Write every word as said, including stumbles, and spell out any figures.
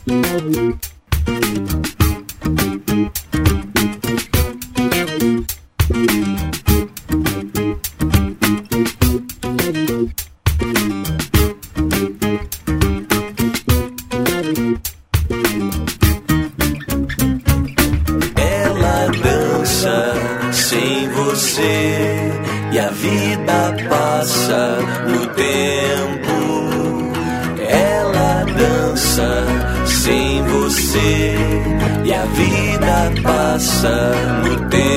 Ela dança sem você e a vida passa no tempo. Ela dança sem você e a vida passa no tempo.